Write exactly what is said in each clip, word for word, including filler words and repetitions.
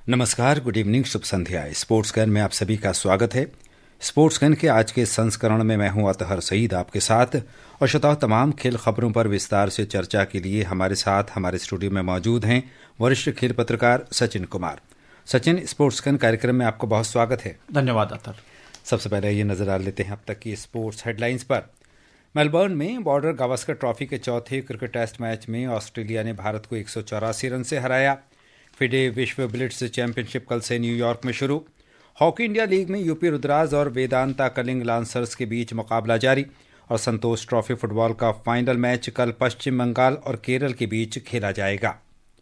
नमस्कार, good evening, शुभ संध्या। स्पोर्ट्स गन में आप सभी का स्वागत है। स्पोर्ट्स गन के आज के संस्करण में मैं हूं अतहर सईद आपके साथ, और श्रोताओं, तमाम खेल खबरों पर विस्तार से चर्चा के लिए हमारे साथ हमारे स्टूडियो में मौजूद हैं वरिष्ठ खेल पत्रकार सचिन कुमार। सचिन, स्पोर्ट्स गन कार्यक्रम में आपको बहुत स्वागत है। धन्यवाद अतहर। सबसे पहले ये नजर डाल लेते हैं अब तक की स्पोर्ट्स हेडलाइंस पर। मेलबर्न में बॉर्डर गावस्कर ट्रॉफी के चौथे क्रिकेट टेस्ट मैच में ऑस्ट्रेलिया ने भारत को एक सौ चौरासी रन से हराया। फिडे विश्व ब्लिट्स चैंपियनशिप कल से न्यूयॉर्क में शुरू। हॉकी इंडिया लीग में यूपी रुद्राज और वेदांता कलिंग लांसर्स के बीच मुकाबला जारी। और संतोष ट्रॉफी फुटबॉल का फाइनल मैच कल पश्चिम बंगाल और केरल के बीच खेला जाएगा।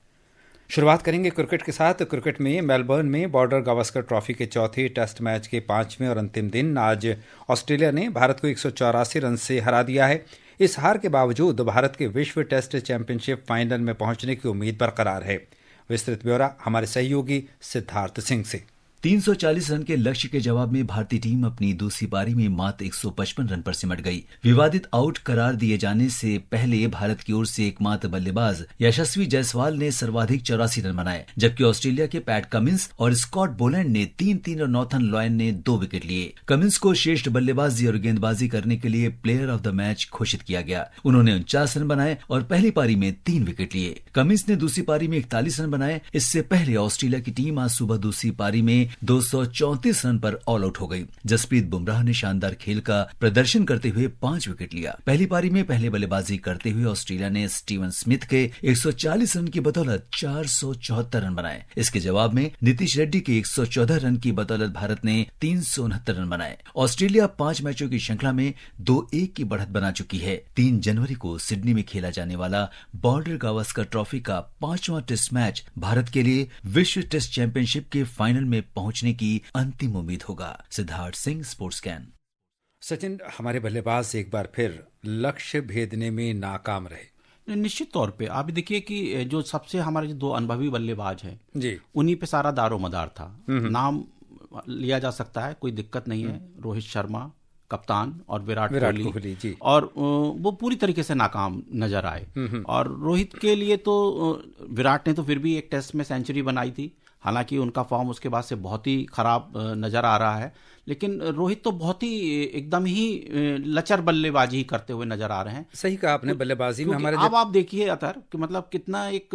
शुरुआत करेंगे क्रिकेट के साथ। क्रिकेट में मेलबर्न में बॉर्डर गावस्कर ट्रॉफी के चौथे टेस्ट मैच के पांचवें और अंतिम दिन आज ऑस्ट्रेलिया ने भारत को एक सौ चौरासी रन से हरा दिया है। इस हार के बावजूद भारत के विश्व टेस्ट चैंपियनशिप फाइनल में पहुंचने की उम्मीद बरकरार है। विस्तृत ब्यौरा हमारे सहयोगी सिद्धार्थ सिंह से। तीन सौ चालीस रन के लक्ष्य के जवाब में भारतीय टीम अपनी दूसरी पारी में मात्र एक सौ पचपन रन पर सिमट गई। विवादित आउट करार दिए जाने से पहले भारत की ओर से एकमात्र बल्लेबाज यशस्वी जायसवाल ने सर्वाधिक चौरासी रन बनाए, जबकि ऑस्ट्रेलिया के पैट कमिंस और स्कॉट बोलैंड ने तीन तीन और नॉर्थन लॉयन ने दो विकेट लिए। कमिंस को श्रेष्ठ बल्लेबाजी और गेंदबाजी करने के लिए प्लेयर ऑफ द मैच घोषित किया गया। उन्होंने उनचास रन बनाए और पहली पारी में तीन विकेट लिए। कमिंस ने दूसरी पारी में इकतालीस रन बनाए। इससे पहले ऑस्ट्रेलिया की टीम आज सुबह दूसरी पारी में दो सौ चौंतीस रन पर ऑल आउट हो गई। जसप्रीत बुमराह ने शानदार खेल का प्रदर्शन करते हुए पांच विकेट लिया। पहली पारी में पहले बल्लेबाजी करते हुए ऑस्ट्रेलिया ने स्टीवन स्मिथ के एक सौ चालीस रन की बदौलत चार सौ चौहत्तर रन बनाए। इसके जवाब में नीतीश रेड्डी के एक सौ चौदह रन की बदौलत भारत ने तीन सौ उनहत्तर रन बनाए। ऑस्ट्रेलिया पांच मैचों की श्रृंखला में दो एक की बढ़त बना चुकी है। तीन जनवरी को सिडनी में खेला जाने वाला बॉर्डर गावस्कर ट्रॉफी का पांचवां टेस्ट मैच भारत के लिए विश्व टेस्ट चैंपियनशिप के फाइनल में पहुंचने की अंतिम उम्मीद होगा। Siddharth Singh, sports can. सचिन, हमारे बल्लेबाज एक बार फिर लक्ष्य भेदने में नाकाम रहे। निश्चित तौर पे आप देखिए कि जो सबसे हमारे जो दो अनुभवी बल्लेबाज हैं जी, उन्हीं पे सारा दारोमदार था। नाम लिया जा सकता है, कोई दिक्कत नहीं है। रोहित शर्मा कप्तान और विराट कोहली, कोहली जी, और वो पूरी तरीके से नाकाम नजर आए। और रोहित के लिए तो विराट ने तो फिर भी एक टेस्ट में सेंचुरी बनाई थी, हालांकि उनका फॉर्म उसके बाद से बहुत ही खराब नजर आ रहा है। लेकिन रोहित तो बहुत ही एकदम ही लचर बल्लेबाजी करते हुए नजर आ रहे हैं। सही कहा आपने, बल्लेबाजी में हमारे अब आप देखिए अतर कि मतलब कितना एक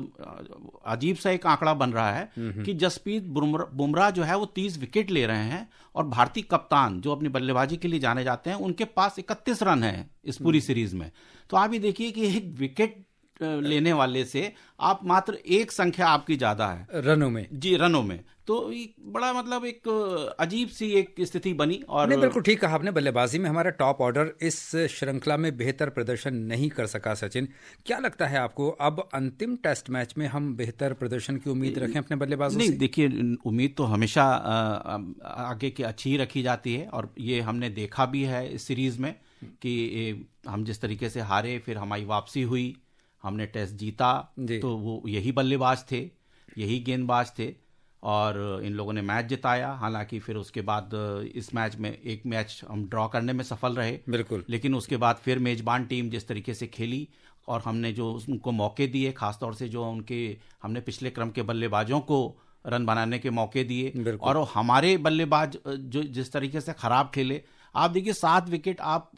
अजीब सा एक आंकड़ा बन रहा है कि जसप्रीत बुमराह जो है वो तीस विकेट ले रहे हैं, और भारतीय कप्तान जो अपनी बल्लेबाजी के लिए जाने जाते हैं उनके पास इकतीस रन है इस पूरी सीरीज में। तो आप ये देखिए कि एक विकेट लेने वाले से आप मात्र एक संख्या आपकी ज्यादा है रनों में, जी रनों में। तो बड़ा मतलब एक अजीब सी एक स्थिति बनी। और नहीं, बिल्कुल ठीक कहा आपने। बल्लेबाजी में हमारा टॉप ऑर्डर इस श्रृंखला में बेहतर प्रदर्शन नहीं कर सका। सचिन, क्या लगता है आपको, अब अंतिम टेस्ट मैच में हम बेहतर प्रदर्शन की उम्मीद रखें अपने बल्लेबाजों से? नहीं, देखिए उम्मीद तो हमेशा आगे की अच्छी ही रखी जाती है, और ये हमने देखा भी है इस सीरीज में कि हम जिस तरीके से हारे, फिर हमारी वापसी हुई, हमने टेस्ट जीता, तो वो यही बल्लेबाज थे, यही गेंदबाज थे, और इन लोगों ने मैच जिताया। हालांकि फिर उसके बाद इस मैच में एक मैच हम ड्रॉ करने में सफल रहे, बिल्कुल, लेकिन उसके बाद फिर मेजबान टीम जिस तरीके से खेली और हमने जो उनको मौके दिए, खासतौर से जो उनके हमने पिछले क्रम के बल्लेबाजों को रन बनाने के मौके दिए, और हमारे बल्लेबाज जो जिस तरीके से खराब खेले, आप देखिए सात विकेट आप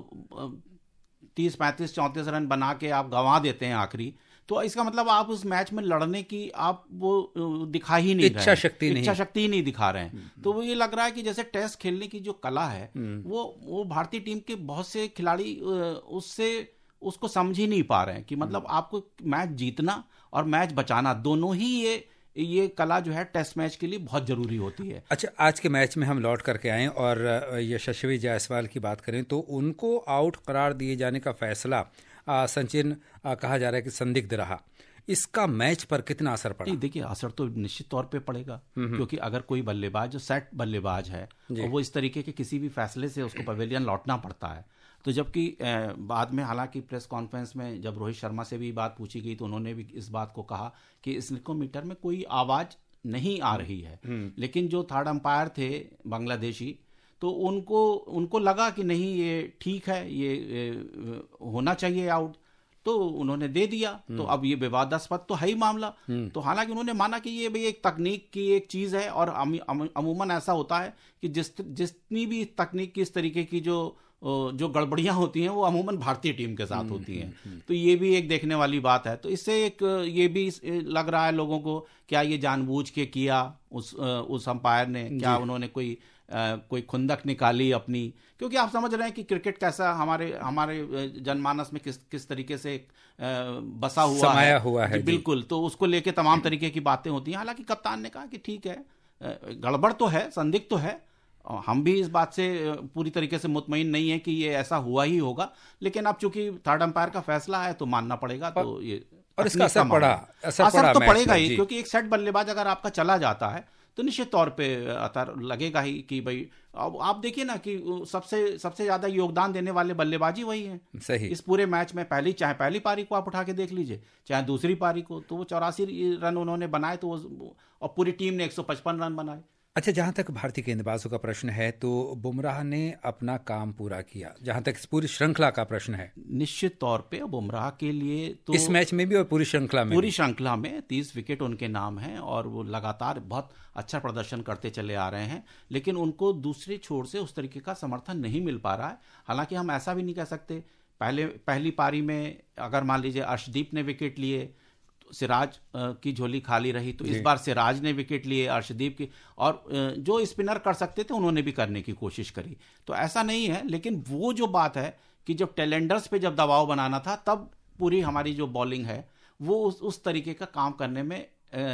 तीस पैंतीस चौंतीस रन बना के आप गंवा देते हैं आखिरी, तो इसका मतलब आप उस मैच में लड़ने की आप वो दिखा ही नहीं रहे, इच्छा शक्ति नहीं इच्छा शक्ति ही नहीं दिखा रहे हैं। तो वो ये लग रहा है कि जैसे टेस्ट खेलने की जो कला है वो वो भारतीय टीम के बहुत से खिलाड़ी उससे उसको समझ ही नहीं पा रहे हैं कि मतलब आपको मैच जीतना और मैच बचाना दोनों ही ये ये कला जो है टेस्ट मैच के लिए बहुत जरूरी होती है। अच्छा, आज के मैच में हम लौट करके आए और यशस्वी जायसवाल की बात करें तो उनको आउट करार दिए जाने का फैसला सचिन कहा जा रहा है कि संदिग्ध रहा। इसका मैच पर कितना असर पड़ा? देखिए, असर तो निश्चित तौर पे पड़ेगा, क्योंकि अगर कोई बल्लेबाज जो सेट बल्लेबाज है और वो इस तरीके के किसी भी फैसले से उसको पवेलियन लौटना पड़ता है, तो जबकि बाद में हालांकि प्रेस कॉन्फ्रेंस में जब रोहित शर्मा से भी बात पूछी गई तो उन्होंने भी इस बात को कहा कि इस लिकोमीटर में कोई आवाज नहीं आ रही है, लेकिन जो थर्ड अंपायर थे बांग्लादेशी, तो उनको उनको लगा कि नहीं ये ठीक है, ये, ये होना चाहिए आउट, तो उन्होंने दे दिया। तो अब ये विवादास्पद तो है ही मामला। तो हालांकि उन्होंने माना कि ये भाई एक तकनीक की एक चीज है, और अमूमन ऐसा होता है कि जिस जितनी भी तकनीक की इस तरीके की जो जो गड़बड़ियां होती हैं वो अमूमन भारतीय टीम के साथ होती हैं। तो ये भी एक देखने वाली बात है। तो इससे एक ये भी लग रहा है लोगों को, क्या ये जानबूझ के किया उस उस अंपायर ने, क्या उन्होंने कोई आ, कोई खुंदक निकाली अपनी, क्योंकि आप समझ रहे हैं कि क्रिकेट कैसा हमारे हमारे जनमानस में किस किस तरीके से आ, बसा हुआ समाया है, हुआ है बिल्कुल। तो उसको लेके तमाम तरीके की बातें होती हैं। हालांकि कप्तान ने कहा कि ठीक है, गड़बड़ तो है, संदिग्ध तो है, हम भी इस बात से पूरी तरीके से मुतमईन नहीं है कि ये ऐसा हुआ ही होगा, लेकिन अब चूंकि थर्ड अंपायर का फैसला है तो मानना पड़ेगा। तो ये और इसका असर पड़ा, असर, असर तो पड़ेगा ही, क्योंकि एक सेट बल्लेबाज अगर आपका चला जाता है तो निश्चित तौर पे असर लगेगा ही कि भाई अब आप देखिए ना कि सबसे सबसे ज्यादा योगदान देने वाले बल्लेबाजी वही हैं सही इस पूरे मैच में। पहली चाहे पहली पारी को आप उठा के देख लीजिए, चाहे दूसरी पारी को, तो वो चौरासी रन उन्होंने बनाए, तो वो और पूरी टीम ने एक सौ पचपन रन बनाए। अच्छा, जहां तक भारतीय गेंदबाजों का प्रश्न है तो बुमराह ने अपना काम पूरा किया। जहां तक इस पूरी श्रृंखला का प्रश्न है, निश्चित तौर पे बुमराह के लिए तो इस मैच में भी और पूरी श्रृंखला में पूरी श्रृंखला में तीस विकेट उनके नाम हैं, और वो लगातार बहुत अच्छा प्रदर्शन करते चले आ रहे हैं। लेकिन उनको दूसरे छोर से उस तरीके का समर्थन नहीं मिल पा रहा है। हालांकि हम ऐसा भी नहीं कह सकते, पहले पहली पारी में अगर मान लीजिए अर्शदीप ने विकेट लिए, सिराज की झोली खाली रही, तो इस बार सिराज ने विकेट लिए अर्शदीप की, और जो स्पिनर कर सकते थे उन्होंने भी करने की कोशिश करी। तो ऐसा नहीं है, लेकिन वो जो बात है कि जब टेलेंडर्स पे जब दबाव बनाना था, तब पूरी हमारी जो बॉलिंग है वो उस, उस तरीके का काम करने में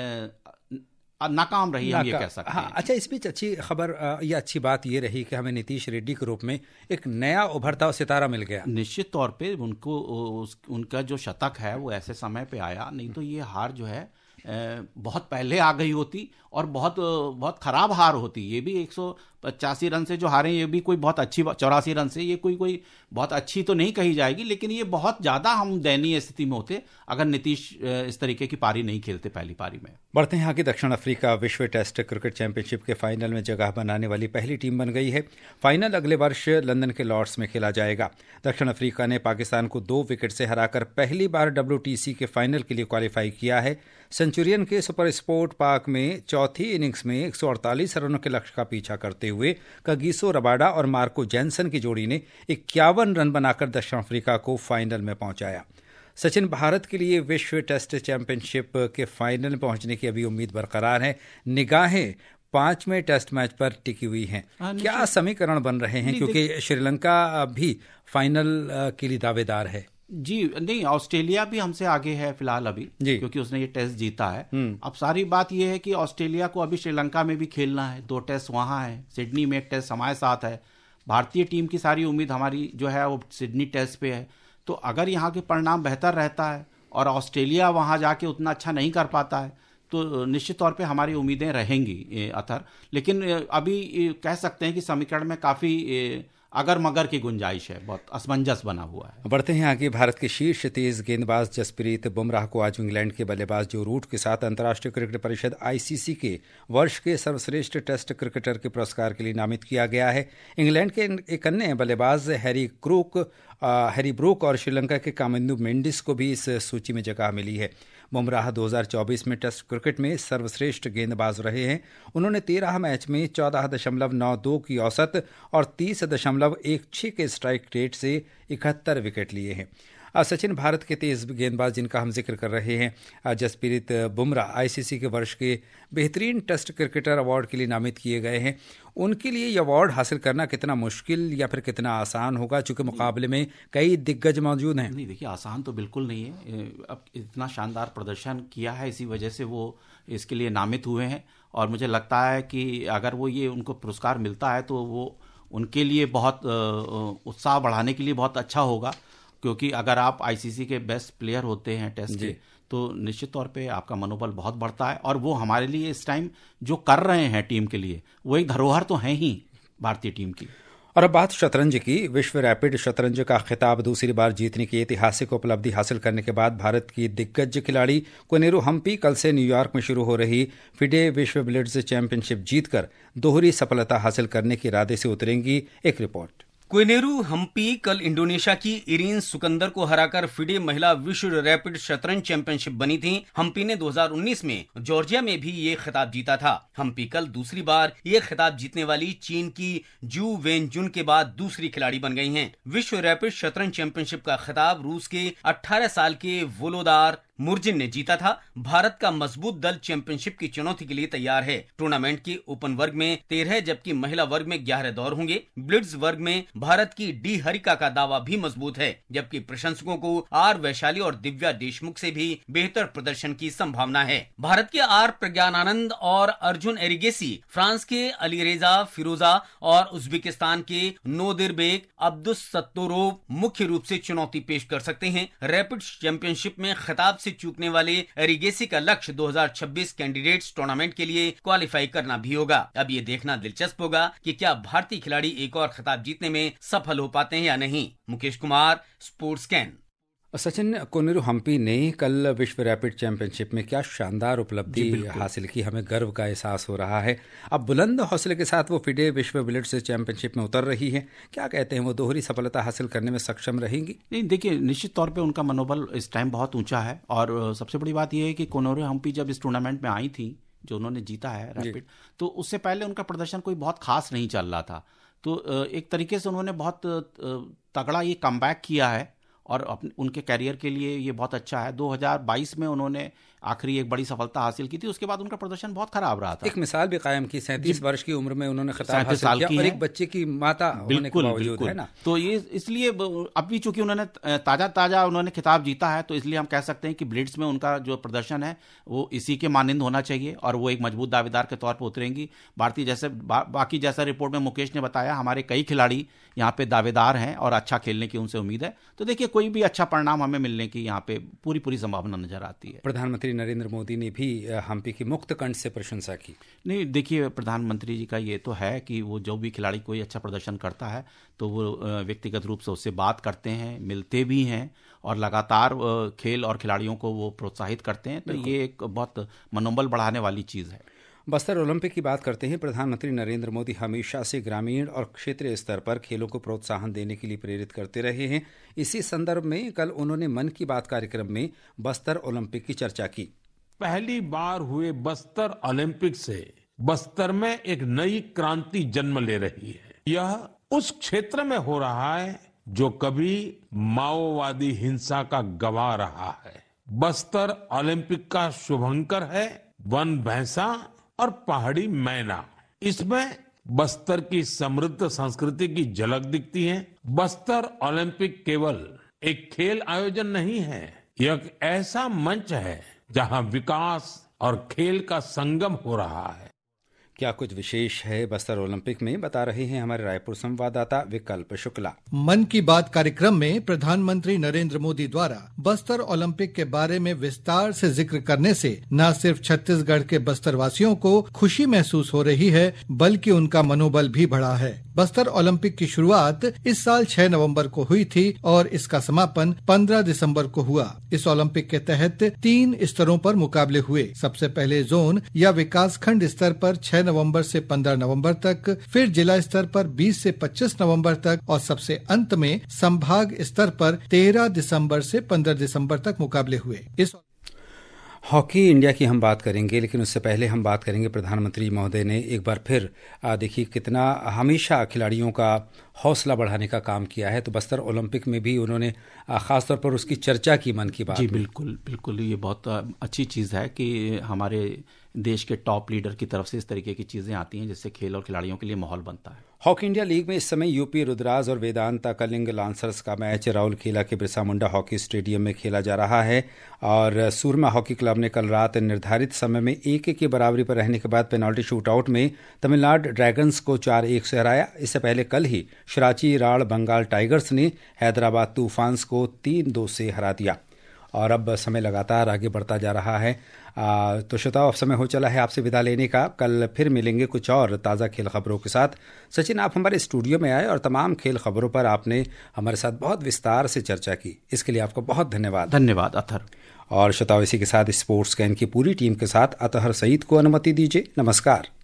नाकाम रही, हम ये कह सकते हैं। हाँ, अच्छा, इस बीच अच्छी खबर या अच्छी बात ये रही कि हमें नीतीश रेड्डी के रूप में एक नया उभरता हुआ सितारा मिल गया। निश्चित तौर पे उनको उस, उनका जो शतक है वो ऐसे समय पे आया, नहीं तो ये हार जो है बहुत पहले आ गई होती, और बहुत बहुत खराब हार होती। ये भी एक सौ पचासी रन से जो हारे, ये भी कोई बहुत अच्छी, चौरासी रन से, ये कोई कोई बहुत अच्छी तो नहीं कही जाएगी, लेकिन ये बहुत ज्यादा हम दयनीय स्थिति में होते अगर नीतीश इस तरीके की पारी नहीं खेलते पहली पारी में। बढ़ते हैं आगे। दक्षिण अफ्रीका विश्व टेस्ट क्रिकेट चैंपियनशिप के फाइनल में जगह बनाने वाली पहली टीम बन गई है। फाइनल अगले वर्ष लंदन के लॉर्ड्स में खेला जाएगा। दक्षिण अफ्रीका ने पाकिस्तान को दो विकेट से हराकर पहली बार डब्ल्यूटीसी के फाइनल के लिए क्वालिफाई किया है। सेंचुरियन के सुपर स्पोर्ट पार्क में चौथी इनिंग्स में एक सौ अड़तालीस रनों के लक्ष्य का पीछा करते हुए कगिसो रबाडा और मार्को जैनसन की जोड़ी ने इक्यावन रन बनाकर दक्षिण अफ्रीका को फाइनल में पहुंचाया। सचिन, भारत के लिए विश्व टेस्ट चैंपियनशिप के फाइनल में पहुंचने की अभी उम्मीद बरकरार है। निगाहें पांचवें टेस्ट मैच पर टिकी हुई हैं। क्या समीकरण बन रहे हैं, क्योंकि श्रीलंका भी फाइनल के लिए दावेदार है? जी नहीं, ऑस्ट्रेलिया भी हमसे आगे है फिलहाल अभी, क्योंकि उसने ये टेस्ट जीता है। अब सारी बात ये है कि ऑस्ट्रेलिया को अभी श्रीलंका में भी खेलना है, दो टेस्ट वहां है, सिडनी में एक टेस्ट हमारे साथ है। भारतीय टीम की सारी उम्मीद हमारी जो है वो सिडनी टेस्ट पे है। तो अगर यहाँ के परिणाम बेहतर रहता है और ऑस्ट्रेलिया वहां जाके उतना अच्छा नहीं कर पाता है, तो निश्चित तौर पे हमारी उम्मीदें रहेंगी अतर। लेकिन अभी कह सकते हैं कि समीकरण में काफी अगर मगर की गुंजाइश है, बहुत असमंजस बना हुआ है। बढ़ते हैं आगे। भारत के शीर्ष तेज गेंदबाज जसप्रीत बुमराह को आज इंग्लैंड के बल्लेबाज जो रूट के साथ अंतर्राष्ट्रीय क्रिकेट परिषद आईसीसी के वर्ष के सर्वश्रेष्ठ टेस्ट क्रिकेटर के पुरस्कार के लिए नामित किया गया है। इंग्लैंड के एक अन्य बल्लेबाज हैरी क्रूक हैरी ब्रूक और श्रीलंका के कामिंदु मेंडिस को भी इस सूची में जगह मिली है। बुमराह दो हज़ार चौबीस में टेस्ट क्रिकेट में सर्वश्रेष्ठ गेंदबाज रहे हैं। उन्होंने तेरह मैच में चौदह दशमलव नौ दो की औसत और तीस दशमलव एक छह के स्ट्राइक रेट से इकहत्तर विकेट लिए हैं। सचिन, भारत के तेज गेंदबाज जिनका हम जिक्र कर रहे हैं, जसप्रीत बुमराह आईसीसी के वर्ष के बेहतरीन टेस्ट क्रिकेटर अवार्ड के लिए नामित किए गए हैं। उनके लिए यह अवार्ड हासिल करना कितना मुश्किल या फिर कितना आसान होगा, चूंकि मुकाबले में कई दिग्गज मौजूद हैं? नहीं, देखिए, आसान तो बिल्कुल नहीं है। अब इतना शानदार प्रदर्शन किया है, इसी वजह से वो इसके लिए नामित हुए हैं। और मुझे लगता है कि अगर वो ये उनको पुरस्कार मिलता है तो वो उनके लिए बहुत उत्साह बढ़ाने के लिए बहुत अच्छा होगा, क्योंकि अगर आप आईसीसी के बेस्ट प्लेयर होते हैं टेस्ट के, तो निश्चित तौर पे आपका मनोबल बहुत बढ़ता है। और वो हमारे लिए इस टाइम जो कर रहे हैं टीम के लिए, वो एक धरोहर तो है ही भारतीय टीम की। और अब बात शतरंज की। विश्व रैपिड शतरंज का खिताब दूसरी बार जीतने की ऐतिहासिक उपलब्धि हासिल करने के बाद भारत की दिग्गज खिलाड़ी कोनेरू हम्पी कल से न्यूयॉर्क में शुरू हो रही फिडे विश्व ब्लिट्ज चैंपियनशिप जीतकर दोहरी सफलता हासिल करने के इरादे से उतरेंगी। एक रिपोर्ट। कोनेरू हम्पी कल इंडोनेशिया की इरीन सुकंदर को हराकर फिडे महिला विश्व रैपिड शतरंज चैंपियनशिप बनी थी। हम्पी ने दो हज़ार उन्नीस में जॉर्जिया में भी ये खिताब जीता था। हम्पी कल दूसरी बार ये खिताब जीतने वाली चीन की जू वेनजुन के बाद दूसरी खिलाड़ी बन गई हैं। विश्व रैपिड शतरंज चैंपियनशिप का खिताब रूस के अठारह साल के वोलोदार मुर्जिन ने जीता था। भारत का मजबूत दल चैंपियनशिप की चुनौती के लिए तैयार है। टूर्नामेंट के ओपन वर्ग में तेरह जबकि महिला वर्ग में ग्यारह दौर होंगे। ब्लिट्ज वर्ग में भारत की डी हरिका का दावा भी मजबूत है, जबकि प्रशंसकों को आर वैशाली और दिव्या देशमुख से भी बेहतर प्रदर्शन की संभावना है। भारत के आर प्रज्ञानानंद और अर्जुन एरिगेसी फ्रांस के अलीरेजा फिरोजा और उज्बेकिस्तान के नोदिरबेक अब्दुस सत्तोरोव मुख्य रूप से चुनौती पेश कर सकते हैं। रैपिड चैंपियनशिप में खिताब से चूकने वाले एरिगेसी का लक्ष्य दो हज़ार छब्बीस कैंडिडेट्स टूर्नामेंट के लिए क्वालिफाई करना भी होगा। अब ये देखना दिलचस्प होगा कि क्या भारतीय खिलाड़ी एक और खिताब जीतने में सफल हो पाते हैं या नहीं। Mukesh Kumar, sports can. सचिन, कोनेरू हम्पी ने कल विश्व रैपिड चैंपियनशिप में क्या शानदार उपलब्धि हासिल की, हमें गर्व का एहसास हो रहा है। अब बुलंद हौसले के साथ वो फिडे विश्व ब्लिट्ज चैंपियनशिप में उतर रही है। क्या कहते हैं, वो दोहरी सफलता हासिल करने में सक्षम रहेंगी? नहीं, देखिए, निश्चित तौर पे उनका मनोबल इस टाइम बहुत ऊंचा है। और सबसे बड़ी बात यह है कि कोनेरू हम्पी जब इस टूर्नामेंट में आई थी, जो उन्होंने जीता है रैपिड, तो उससे पहले उनका प्रदर्शन कोई बहुत खास नहीं चल रहा था। तो एक तरीके से उन्होंने बहुत तगड़ा ये कमबैक किया है और अपने उनके कैरियर के लिए ये बहुत अच्छा है। दो हज़ार बाईस में उन्होंने आखिरी एक बड़ी सफलता हासिल की थी, उसके बाद उनका प्रदर्शन बहुत खराब रहा था। एक मिसाल भी कायम की, सैंतीस वर्ष की उम्र में उन्होंने खिताब हासिल किया और एक बच्चे की माता होने के बावजूद, है ना। तो ये इसलिए अभी चूंकि उन्होंने ताजा ताजा उन्होंने खिताब जीता है, तो इसलिए हम कह सकते हैं कि ब्लिट्ज में उनका जो प्रदर्शन है वो इसी के मानंद होना चाहिए और वो एक मजबूत दावेदार के तौर पर उतरेंगी। भारतीय जैसे बा, बाकी जैसा रिपोर्ट में मुकेश ने बताया, हमारे कई खिलाड़ी यहाँ पे दावेदार हैं और अच्छा खेलने की उनसे उम्मीद है। तो देखिए, कोई भी अच्छा परिणाम हमें मिलने की यहाँ पे पूरी पूरी संभावना नजर आती है। प्रधानमंत्री नरेंद्र मोदी ने भी हम्पी की मुक्त कंठ से प्रशंसा की। नहीं, देखिए, प्रधानमंत्री जी का ये तो है कि वो जो भी खिलाड़ी कोई अच्छा प्रदर्शन करता है तो वो व्यक्तिगत रूप से उससे बात करते हैं, मिलते भी हैं और लगातार खेल और खिलाड़ियों को वो प्रोत्साहित करते हैं। तो ये एक बहुत मनोबल बढ़ाने वाली चीज़ है। बस्तर ओलंपिक की बात करते हैं। प्रधानमंत्री नरेंद्र मोदी हमेशा से ग्रामीण और क्षेत्रीय स्तर पर खेलों को प्रोत्साहन देने के लिए प्रेरित करते रहे हैं। इसी संदर्भ में कल उन्होंने मन की बात कार्यक्रम में बस्तर ओलंपिक की चर्चा की। पहली बार हुए बस्तर ओलंपिक से बस्तर में एक नई क्रांति जन्म ले रही है। यह उस क्षेत्र में हो रहा है जो कभी माओवादी हिंसा का गवाह रहा है। बस्तर ओलंपिक का शुभंकर है वन भैंसा और पहाड़ी मैना। इसमें बस्तर की समृद्ध संस्कृति की झलक दिखती है। बस्तर ओलंपिक केवल एक खेल आयोजन नहीं है, यह एक ऐसा मंच है जहां विकास और खेल का संगम हो रहा है। क्या कुछ विशेष है बस्तर ओलंपिक में, बता रहे हैं हमारे रायपुर संवाददाता विकल्प शुक्ला। मन की बात कार्यक्रम में प्रधानमंत्री नरेंद्र मोदी द्वारा बस्तर ओलंपिक के बारे में विस्तार से जिक्र करने से न सिर्फ छत्तीसगढ़ के बस्तर वासियों को खुशी महसूस हो रही है, बल्कि उनका मनोबल भी बढ़ा है। बस्तर ओलंपिक की शुरुआत इस साल छह नवंबर को हुई थी और इसका समापन पंद्रह दिसंबर को हुआ। इस ओलंपिक के तहत तीन स्तरों पर मुकाबले हुए। सबसे पहले जोन या विकास खंड स्तर पर छह नवंबर से पंद्रह नवंबर तक, फिर जिला स्तर पर बीस से पच्चीस नवंबर तक और सबसे अंत में संभाग स्तर पर तेरह दिसंबर से पंद्रह दिसंबर तक मुकाबले हुए। इस हॉकी इंडिया की हम बात करेंगे, लेकिन उससे पहले हम बात करेंगे प्रधानमंत्री महोदय ने एक बार फिर देखिए कितना हमेशा खिलाड़ियों का हौसला बढ़ाने का काम किया है। तो बस्तर ओलंपिक में भी उन्होंने ख़ासतौर पर उसकी चर्चा की मन की बात। जी बिल्कुल बिल्कुल, ये बहुत अच्छी चीज़ है कि हमारे देश के टॉप लीडर की तरफ से इस तरीके की चीज़ें आती हैं जिससे खेल और खिलाड़ियों के लिए माहौल बनता है। हॉकी इंडिया लीग में इस समय यूपी रुद्राज और वेदांता कलिंग लांसर्स का मैच राउरकेला के बिरसा मुंडा हॉकी स्टेडियम में खेला जा रहा है और सूरमा हॉकी क्लब ने कल रात निर्धारित समय में एक एक की बराबरी पर रहने के बाद पेनाल्टी शूटआउट में तमिलनाडु ड्रैगन्स को चार एक से हराया। इससे पहले कल ही शराची राड़ बंगाल टाइगर्स ने हैदराबाद तूफान्स को तीन दो से हरा दिया। और अब समय लगातार आगे बढ़ता जा रहा है। आ, तो श्रोताओ, अब समय हो चला है आपसे विदा लेने का। कल फिर मिलेंगे कुछ और ताज़ा खेल खबरों के साथ। सचिन, आप हमारे स्टूडियो में आए और तमाम खेल खबरों पर आपने हमारे साथ बहुत विस्तार से चर्चा की, इसके लिए आपको बहुत धन्यवाद। धन्यवाद अतहर। और श्रोताओ, इसी के साथ स्पोर्ट्स कैन की पूरी टीम के साथ अतहर सईद को अनुमति दीजिए। नमस्कार।